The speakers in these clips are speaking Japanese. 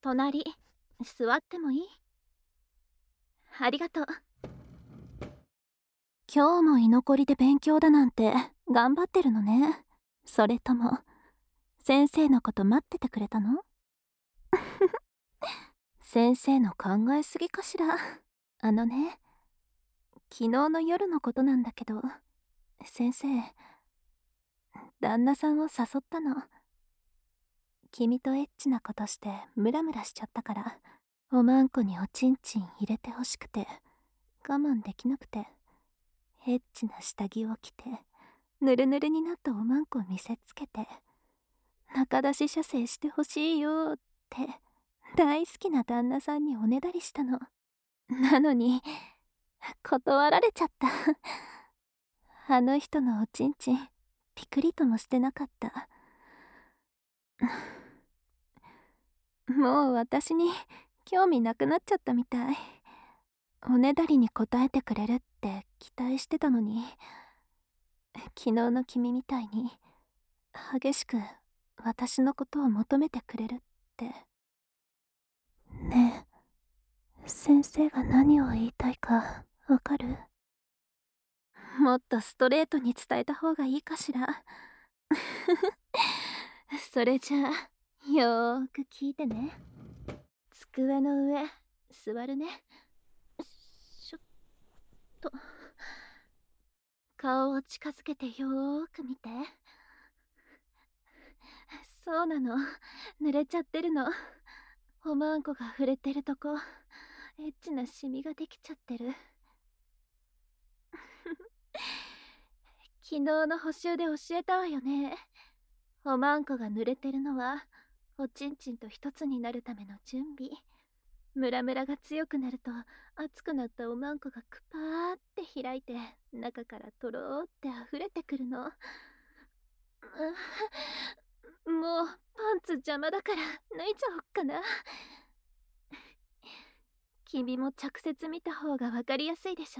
隣座ってもいい？ありがとう。今日も居残りで勉強だなんて頑張ってるのね。それとも先生のこと待っててくれたの？先生の考えすぎかしら。あのね、昨日の夜のことなんだけど、先生、旦那さんを誘ったの。君とエッチなことしてムラムラしちゃったから、おまんこにおちんちん入れてほしくて我慢できなくて、エッチな下着を着てぬるぬるになったおまんこ見せつけて、中出し射精してほしいよって大好きな旦那さんにおねだりしたの。なのに断られちゃった。あの人のおちんちんピクリともしてなかった。もう私に興味なくなっちゃったみたい。おねだりに応えてくれるって期待してたのに、昨日の君みたいに激しく私のことを求めてくれるって。ねえ、先生が何を言いたいかわかる？もっとストレートに伝えた方がいいかしら。それじゃあよーく聞いてね。机の上座るね。しょっと顔を近づけてよーく見て。そうなの、濡れちゃってるの。おまんこが触れてるとこエッチなシミができちゃってる。昨日の補習で教えたわよね。おまんこが濡れてるのはおちんちんと一つになるための準備。ムラムラが強くなると熱くなったおまんこがクパーって開いて中からとろーって溢れてくるの。もうパンツ邪魔だから脱いじゃおっかな。君も直接見た方が分かりやすいでしょ。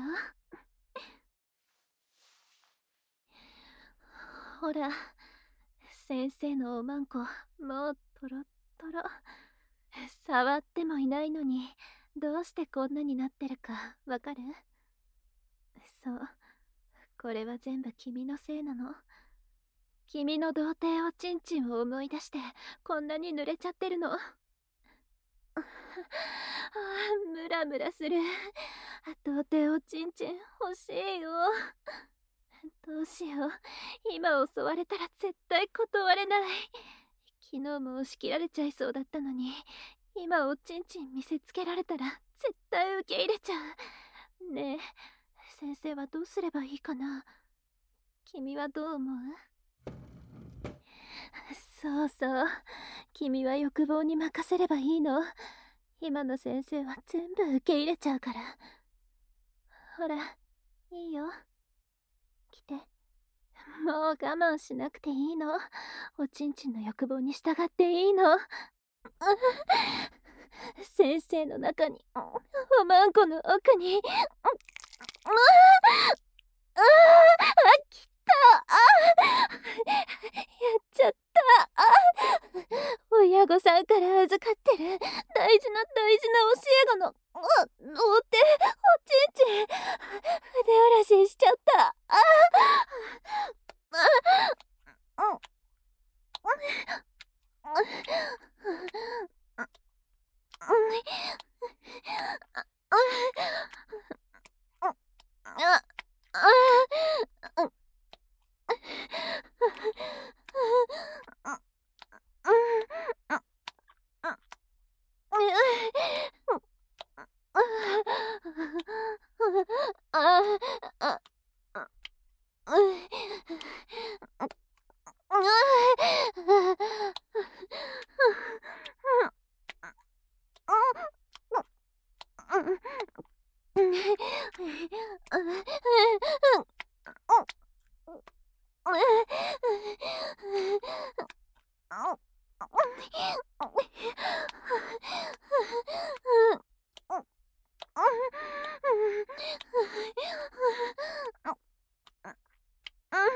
ほら、先生のおまんこもうトロットロ。触ってもいないのにどうしてこんなになってるかわかる？そう、これは全部君のせいなの。君の童貞おちんちんを思い出してこんなに濡れちゃってるの。ムラムラする。童貞おちんちん欲しいよ。どうしよう、今襲われたら絶対断れない。昨日も押し切られちゃいそうだったのに、今おちんちん見せつけられたら絶対受け入れちゃう。ねえ、先生はどうすればいいかな？君はどう思う？そうそう、君は欲望に任せればいいの。今の先生は全部受け入れちゃうから。ほら、いいよ、来て。もう我慢しなくていいの。おちんちんの欲望に従っていいの。先生の中に、おまんこの奥に。来た。やっちゃった。親御さんから預かってる大事な大事な教え子のお手おちんちん、腕荒らししちゃった。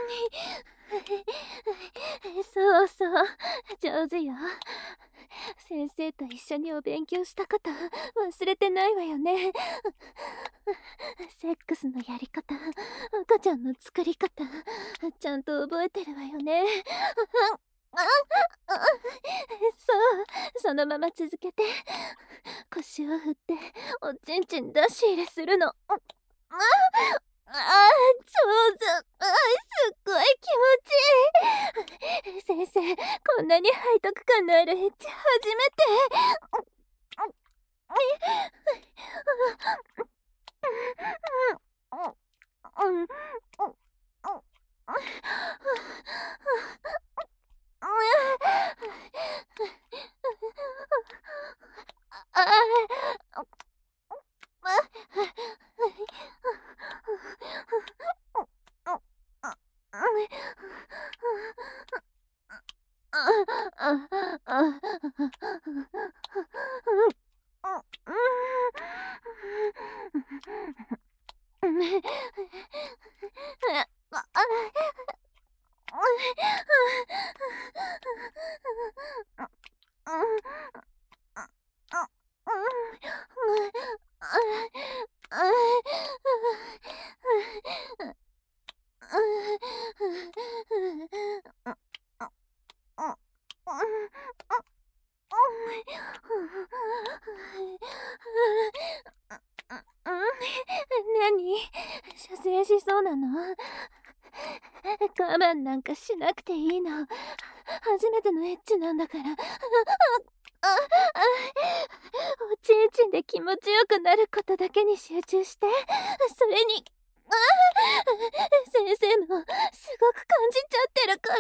そうそう、上手よ。 先生と一緒にお勉強したこと忘れてないわよね。セックスのやり方、赤ちゃんの作り方、ちゃんと覚えてるわよね。そう、そのまま続けて。腰を振っておちんちん出し入れするの。上手。すっごい気持ちいい。先生、こんなに背徳感のあるエッチ初めて。何？射精しそうなの？我慢なんかしなくていいの。初めてのエッチなんだから。おちんちんで気持ちよくなることだけに集中して。それに先生もすごく感じちゃってるから。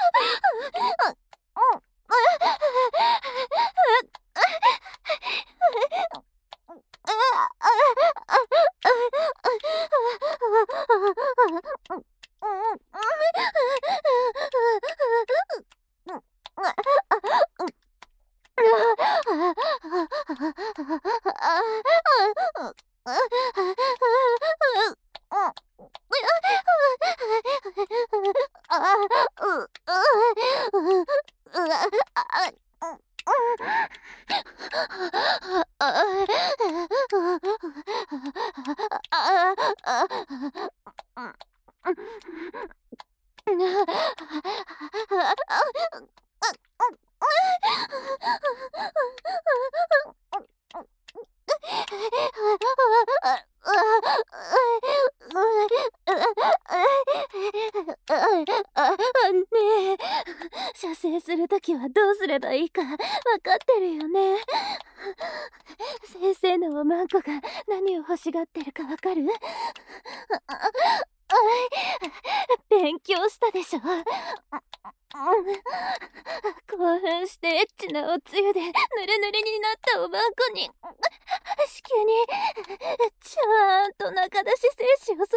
ねえ、射精するときはどうすればいいかわかってるよね。先生のおまんこが何を欲しがってるかわかる？勉強したでしょ。興奮してエッチなおつゆでぬるぬるになったおまんこに子宮にちゃんと中出し精子を注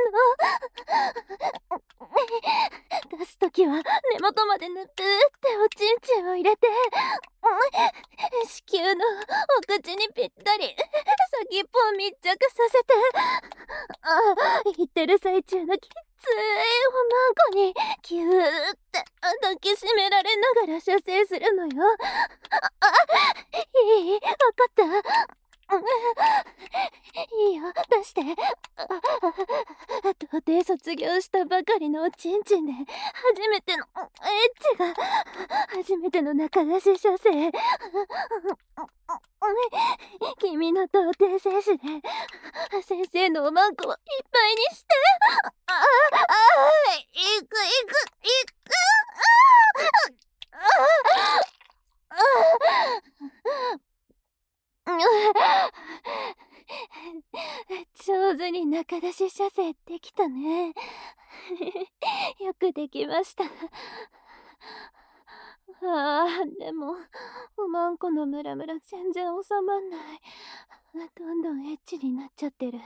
ぐの。出すときは根元までぬるっておちんちんを入れて子宮のお口にぴったり先っぽを密着させて言ってる最中のきついおまんこにキューって抱きしめられながら射精するのよ。いい？わかった？いいよ、出して。童貞卒業したばかりのおちんちんで初めてのエッチが初めての中出し射精。君の童貞精子で先生のおまんこをいっぱいにして。いくいくいく。上手に中出し射精できたね。よくできました。でもおまんこのムラムラ全然収まんない。どんどんエッチになっちゃってる。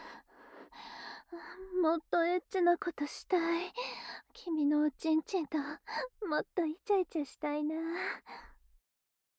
もっとエッチなことしたい。君のおちんちんともっとイチャイチャしたいな。